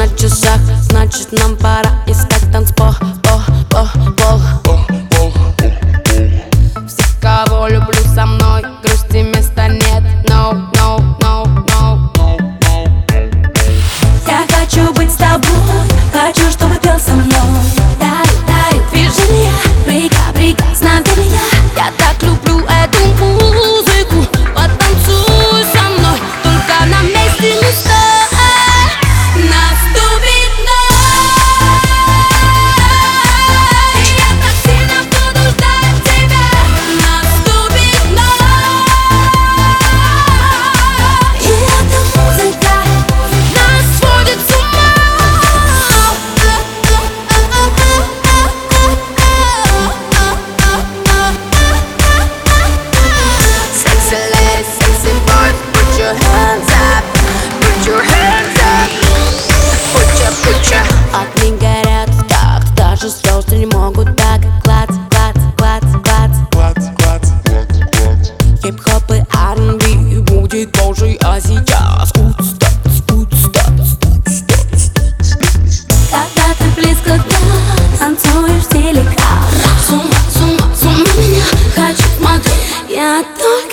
на часах, значит нам пора искать танцпол. Все, кого люблю, со мной, грусти места нет. No, no, no, no. Я хочу быть с тобой, хочу, чтобы пел со мной. Дарю движения, прекрасно для меня. Я так люблю эту музыку, потанцуй со мной, только на месте не стой. Наступит ночь, я так сильно буду ждать тебя. Наступит ночь, и эта музыка Нас сводит с ума. Sexy ladies, sexy boys, put your hands up, put your hands up, put your. Огни горят так, даже звезды не могут так. Клац. Хип-хоп и R&B будет позже, а сейчас когда ты близко к нам, танцуешь в стиле хаус. С ума меня Хочу смотреть, я только